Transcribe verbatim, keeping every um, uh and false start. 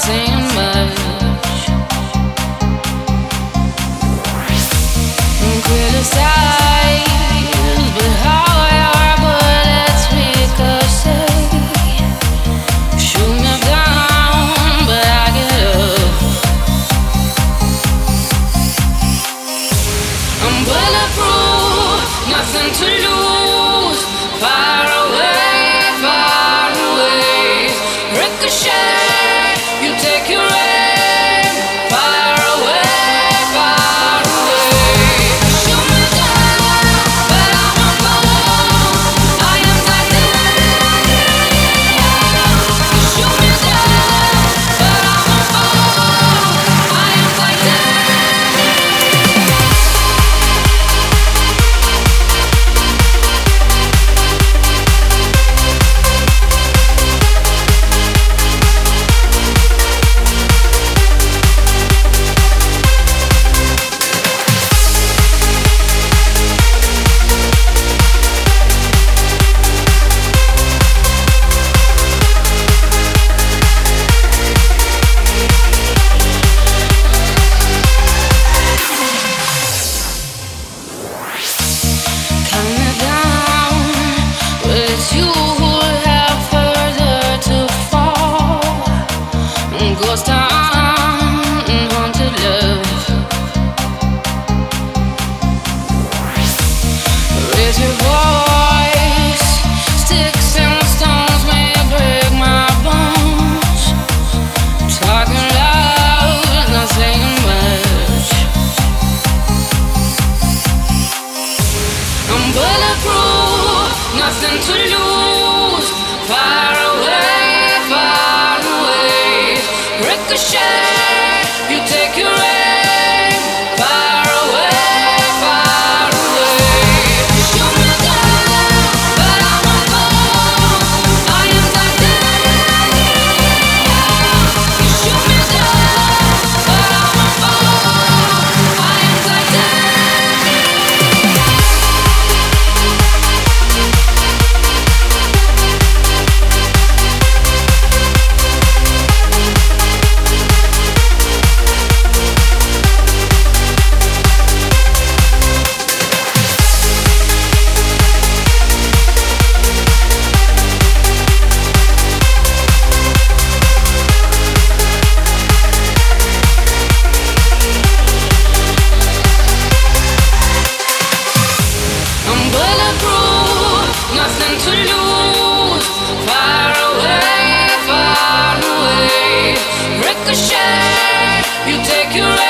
saying much. Criticize, but how our bullets ricochet. Shoot me down, but I get up. I'm bulletproof, nothing to lose. Far away, far away. Ricochet, you take your aim. Far away, far away. Shoot me down, but I won't fall. I am titanium. Shoot me down, but I won't fall. I am titanium. Coming down, but it's you who have further to fall. Ghost town, haunted love. Raise your voice, sticks and stones may break my bones. Talking loud, not saying much. I'm bulletproof, nothing to lose. Far away, far away. Ricochet, you take your aim. Far away, far away. Shoot me down, but I won't fall. I am titanium. Shoot me down, but I won't fall. I am titanium. I'm bulletproof, nothing to lose. Far away, far away. Ricochet, you take your